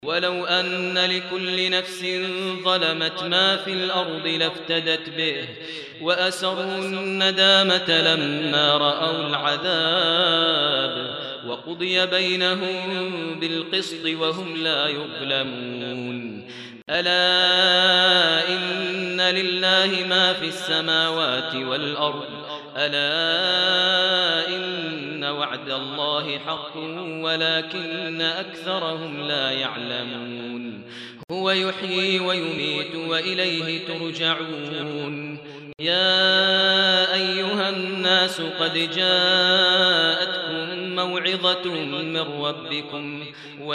ولو أن لكل نفس ظلمت ما في الأرض لافتدت به وأسروا الندامة لما رأوا العذاب وقضي بينهم بالقسط وهم لا يظلمون ألا إن لله ما في السماوات والأرض ألا إن وعد الله حق ولكن أكثرهم لا يعلمون هو يحيي ويميت وإليه ترجعون يا أيها الناس قد جاءتكم موعظة من ربكم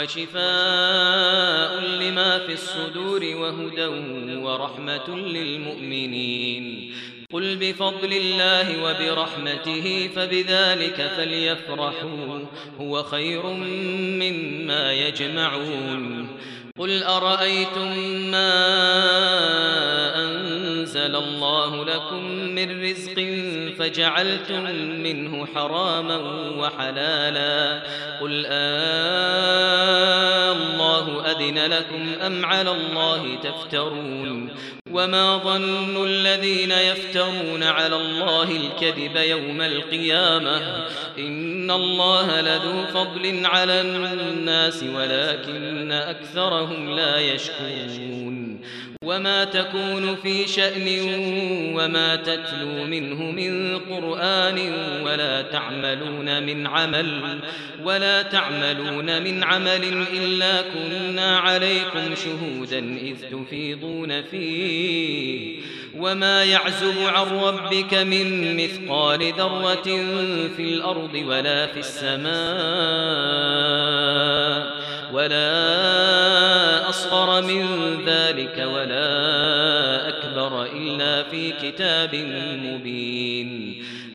وشفاء لما في الصدور وهدى ورحمة للمؤمنين قل بفضل الله وبرحمته فبذلك فليفرحوا هو خير مما يجمعون قل أرأيتم ما أنزل الله لكم من رزق فجعلتم منه حراما وحلالا قل الله أذن لكم أم على الله تفترون وما ظن الذين يفترون على الله الكذب يوم القيامة إن الله لذو فضل على الناس ولكن أكثرهم لا يشكرون وما تكون في شأن وما تتلو منه من قرآن ولا تعملون من عمل إلا كنا عليكم شهودا إذ تفيضون فيه وما يعزب عن ربك من مثقال ذرة في الأرض ولا في السماء ولا أصغر من ذلك ولا أكبر إلا في كتاب مبين